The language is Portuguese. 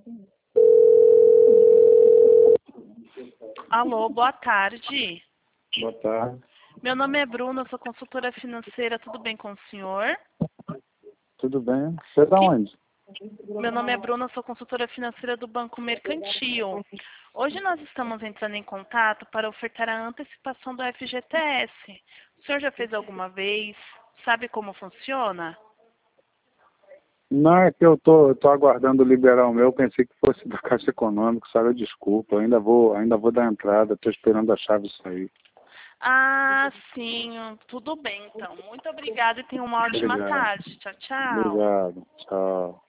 Alô, boa tarde. Boa tarde. Meu nome é Bruna, eu sou consultora financeira, tudo bem com o senhor? Tudo bem? Você é da onde? Meu nome é Bruna, eu sou consultora financeira do Banco Mercantil. Hoje nós estamos entrando em contato para ofertar a antecipação do FGTS. O senhor já fez alguma vez? Sabe como funciona? Não, é que eu tô aguardando liberar o meu, pensei que fosse da Caixa Econômica, sabe? Desculpa, ainda vou dar entrada, estou esperando a chave sair. Ah, sim, tudo bem então. Muito obrigada e tenha uma ótima Obrigado. tarde. Tchau, tchau. Obrigado. Tchau.